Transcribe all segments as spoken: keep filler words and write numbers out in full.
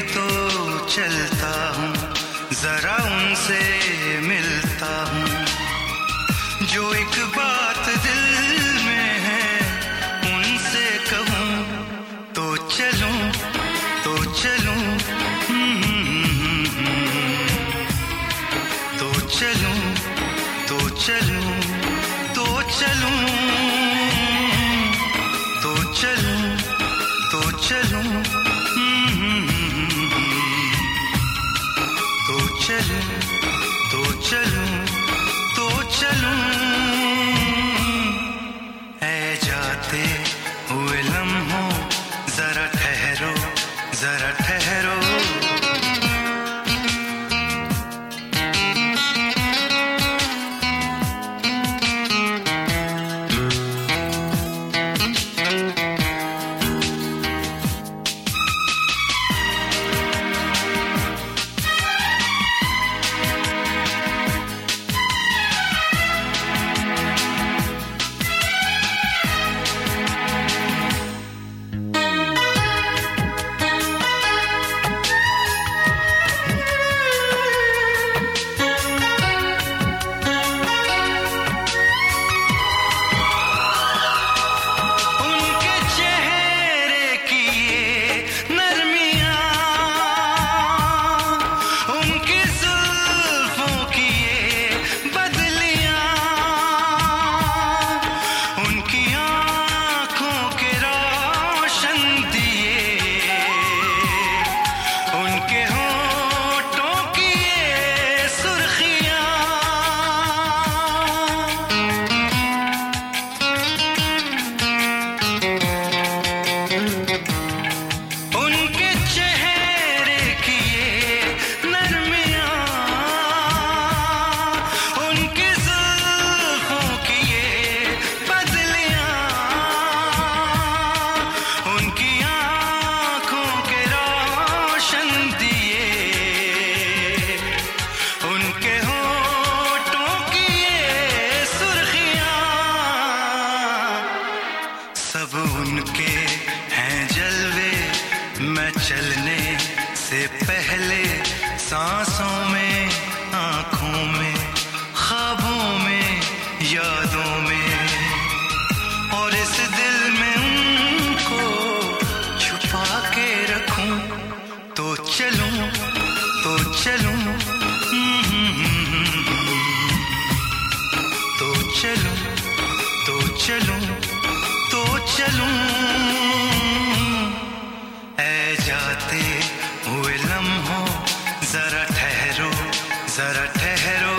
तो चलता हूँ, जरा उनसे मिलता हूँ। जो एक बात दिल में है उनसे कहूँ तो चलूँ तो चलूँ तो चलूँ तो चलूँ तो चलूँ तो चलूँ तो चलूँ तो चलूं तो चलूं तो चलूं। ऐ जाते हुए लम्हों जरा ठहरो जरा ठहरो। सब उनके हैं जलवे, मैं चलने से पहले सांसों में आँखों में ख्वाबों में यादों में, और इस दिल में उनको छुपा के रखूं तो चलूं तो चलूं तो चलूं तो चलूं तो चलूं। ऐ जाते हुए लम्हों जरा ठहरो जरा ठहरो।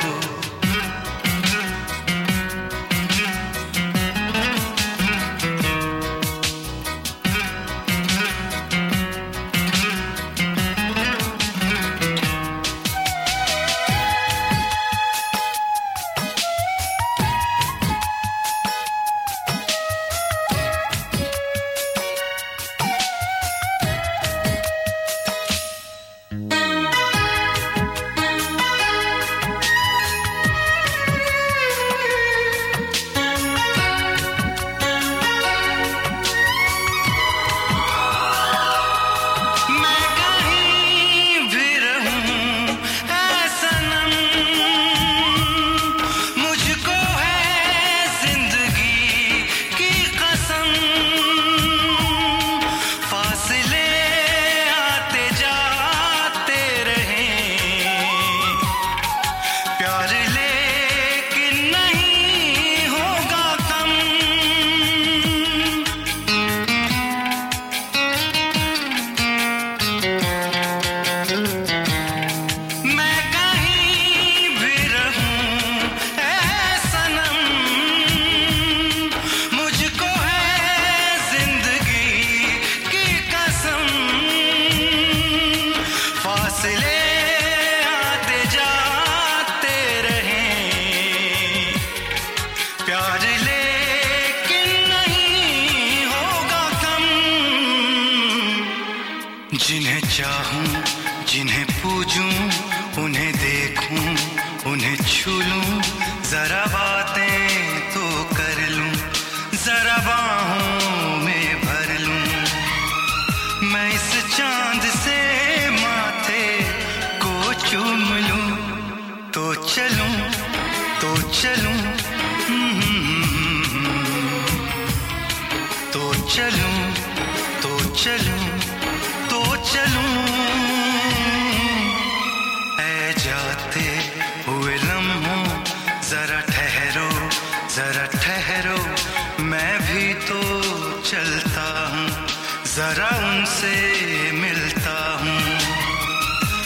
जिन्हें चाहूं जिन्हें पूजूं उन्हें देखूं उन्हें छू लूं, जरा बातें तो कर लूं जरा बाहों में भर लूं। मैं इस चांद से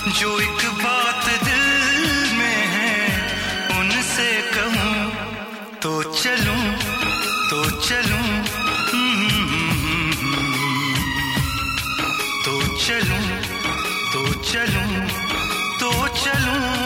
जो एक बात दिल में है उनसे कहूँ तो चलूं तो चलूं तो चलूं तो चलूं तो चलूं